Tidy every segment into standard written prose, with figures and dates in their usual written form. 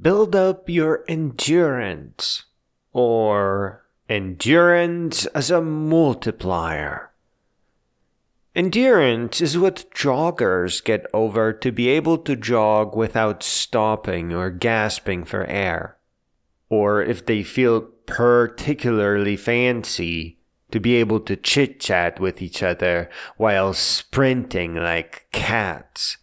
Build up your endurance, or endurance as a multiplier. Endurance is what joggers get over to be able to jog without stopping or gasping for air. Or if they feel particularly fancy, to be able to chit-chat with each other while sprinting like cats.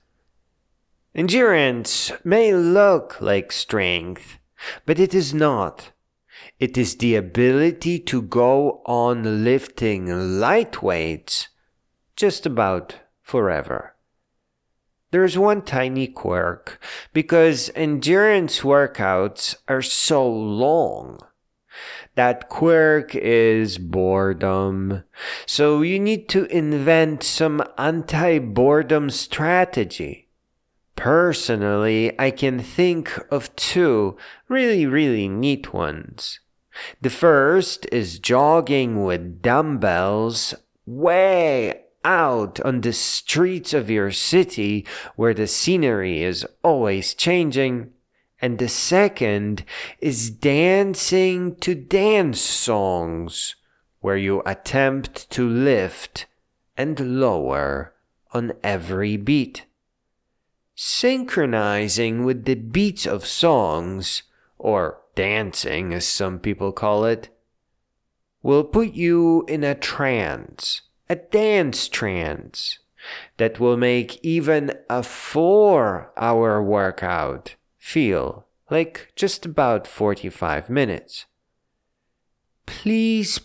Endurance may look like strength, but it is not. It is the ability to go on lifting light weights just about forever. There's one tiny quirk, because endurance workouts are so long. That quirk is boredom. So you need to invent some anti-boredom strategy. Personally, I can think of two really neat ones. The first is jogging with dumbbells way out on the streets of your city where the scenery is always changing. And the second is dancing to dance songs, where you attempt to lift and lower on every beat. Synchronizing with the beats of songs, or dancing as some people call it, will put you in a trance, a dance trance, that will make even a 4-hour workout feel like just about 45 minutes. Please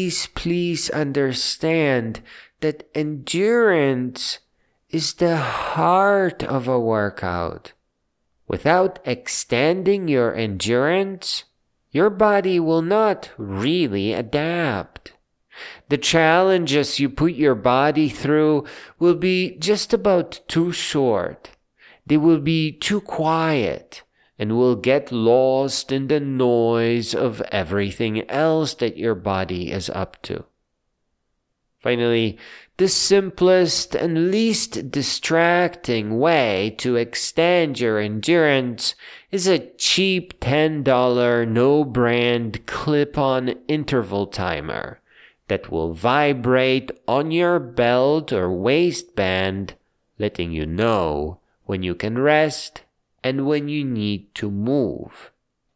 understand that endurance is the heart of a workout. Without extending your endurance, your body will not really adapt. The challenges you put your body through will be just about too short. They will be too quiet and will get lost in the noise of everything else that your body is up to. Finally, the simplest and least distracting way to extend your endurance is a cheap $10 no-brand clip-on interval timer that will vibrate on your belt or waistband, letting you know when you can rest and when you need to move.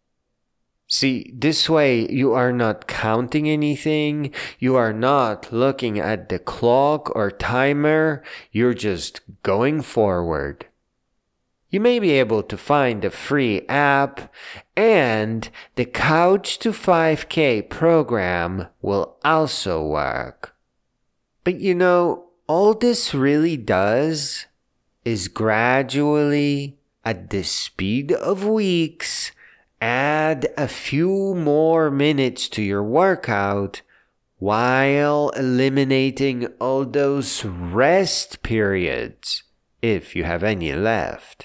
See, this way you are not counting anything, you are not looking at the clock or timer, you're just going forward. You may be able to find a free app, and the Couch to 5K program will also work. But you know, all this really does is gradually, at the speed of weeks, add a few more minutes to your workout while eliminating all those rest periods, if you have any left.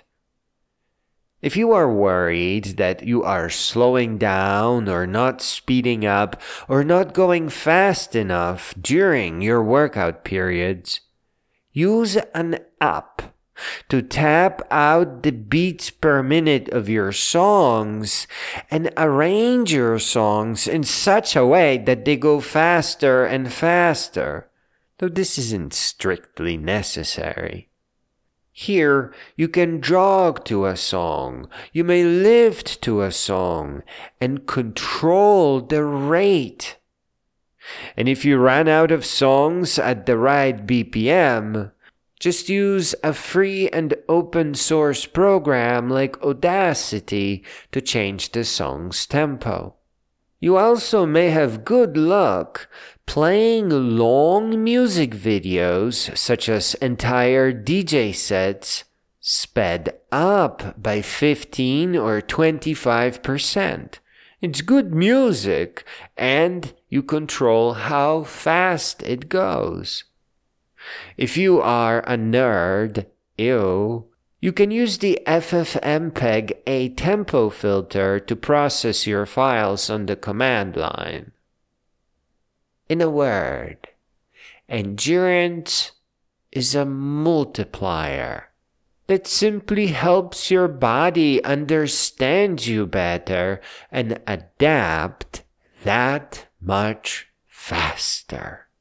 If you are worried that you are slowing down or not speeding up or not going fast enough during your workout periods, use an app to tap out the beats per minute of your songs and arrange your songs in such a way that they go faster and faster, though this isn't strictly necessary. Here, you can jog to a song, you may lift to a song, and control the rate. And if you run out of songs at the right BPM, just use a free and open source program like Audacity to change the song's tempo. You also may have good luck playing long music videos, such as entire DJ sets, sped up by 15 or 25%. It's good music, and you control how fast it goes. If you are a nerd, you can use the FFmpeg A-tempo filter to process your files on the command line. In a word, endurance is a multiplier, It simply helps your body understand you better and adapt that much faster.